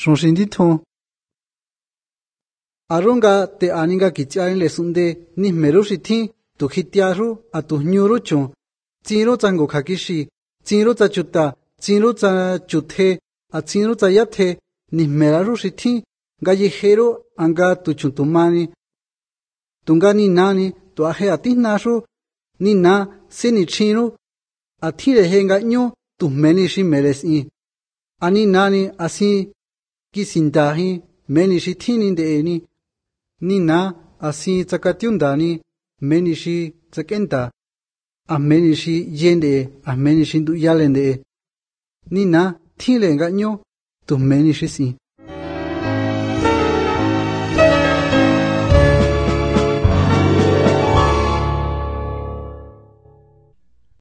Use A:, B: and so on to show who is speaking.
A: Son sin đi thon. Aronga te aninga kichain le sunde ni mero shithi tu khitiaru a tu nyuru chon. Chiro chango khakishi, chiro cha chuta, chiro cha chuthe, a chiro cha yathe ni meraru shithi gallejero anga tu chuntumani. Tunga ni nani tu aje atinashu ni na sini chino a thire henga nyo tu meni shi meresi. Ani nani asi kisindahi meni shi thini deeni. Ni na asi chakatiundani meni shi chakenta. A meni shi yende a meni shi ndu yalende. Ni na thile nga nyo tu meni shi si.